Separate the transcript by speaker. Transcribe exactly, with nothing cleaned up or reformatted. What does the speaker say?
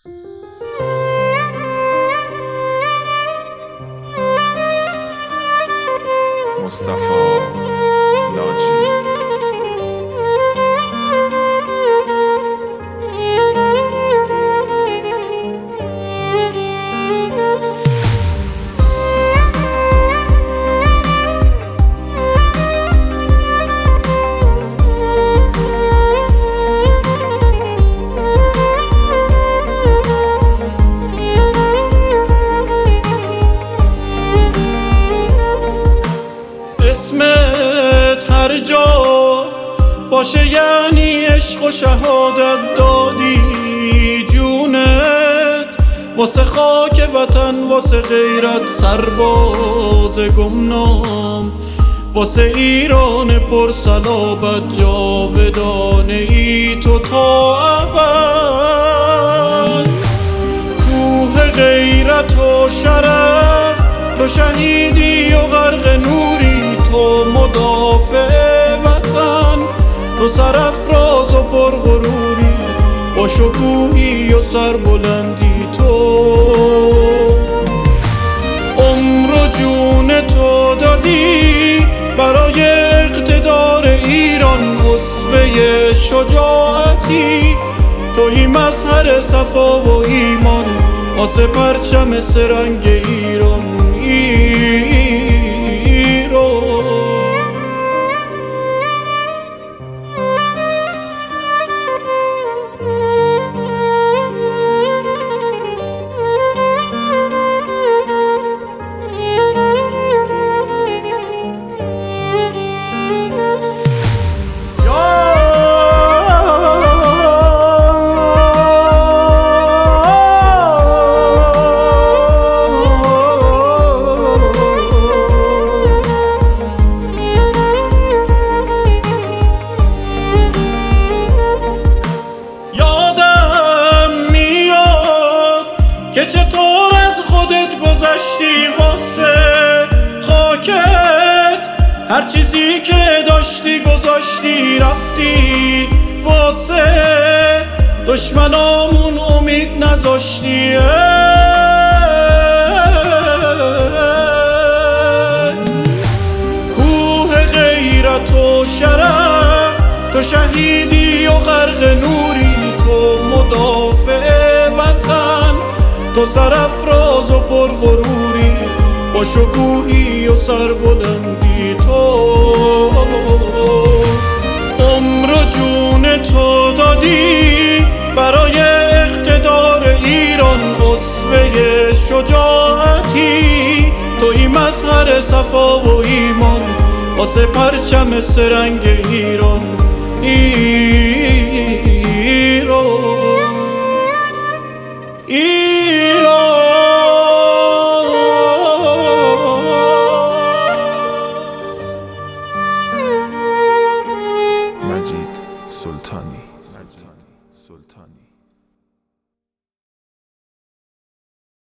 Speaker 1: مصطفی ناجی.
Speaker 2: اسمت هر جا باشه یعنی عشق و شهادت دادی جونت واسه خاک وطن، واسه غیرت سرباز گمنام، واسه ایران پر صلابت جاودانه ای تو تا ابد. کوه غیرت و شرف تو شهیدی و غرق نوری، تو مدافع وطن، تو سرافراز و پرغروری، با شکوهی و سربلندی تو عمر و جون تو دادی برای اقتدار ایران. اسوه شجاعتی تویی مظهر صفا و ایمان، واسه پرچم سرنگ ایران ایران. که چطور از خودت گذشتی واسه خاکت، هر چیزی که داشتی گذاشتی رفتی واسه دشمنامون امید نذاشتی. کوه غیرت و شرف تو شهیدی و غرق نوری، تو مدافع وطن، تو سرافراز و پرغروری، با شکوهی و سربلندی تو عمر و جون تو دادی برای اقتدار ایران. اسوه شجاعتی تویی مظهر صفا و ایمان، واسه پرچم سرنگ ایران ایران ایران.
Speaker 1: مجید سلطانی.